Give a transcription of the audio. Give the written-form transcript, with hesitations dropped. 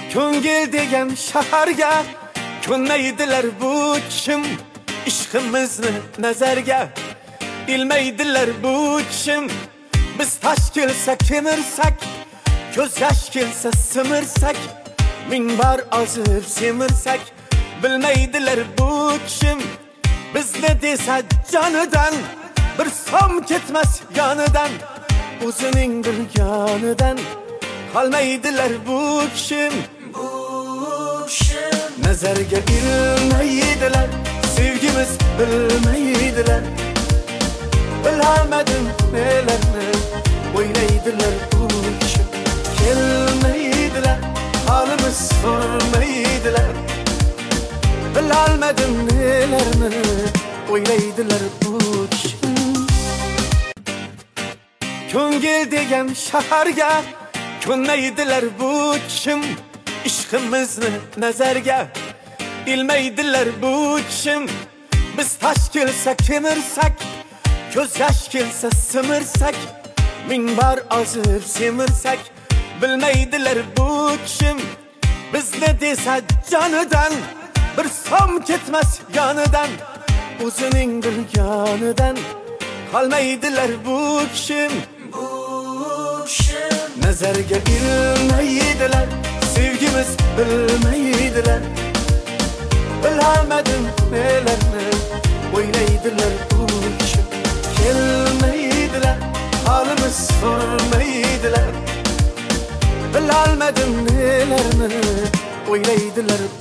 Ko'ngil degan shaharga ko'nmaydilar bu kim? Ishqimizni nazarga ilmaydilar bu kim? Biz tash kelsa kemirsak, ko'z yosh kelsa simirsak, ming bar ozib semirsak, bilmaydilar bu kim? Bizni desa jonidan bir som ketmas yonidan, o'zining bilganidan qolmaydilar bu kim? Nazarga ilmaydilar, sevgimiz bilmaydilar. Bilamadim nelarni o'ylaydilar bu kim? Kelmaydilar, halimiz sormaydilar. Bilamadim nelarni o'ylaydilar bu kim? Ko'ngil degan shaharga ko'nmaydilar bu kim? Ishqimizni nazarga ilmaydilar bu kim? Biz tash kelsa kemirsak, ko'z yosh kelsa simirsak, ming bar ozib semirsak, bilmaydilar bu kim? Bizni desa jonidan bir som ketmas yonidan, o'zining bilganidan qolmaydilar bu kim? Nazarga ilmaydilar, sevgimiz bilmaydilar. Bilamadim nelarni o'ylaydilar bu kim? Kelmaydilar, halimiz sormaydilar. Bilamadim nelarni o'ylaydilar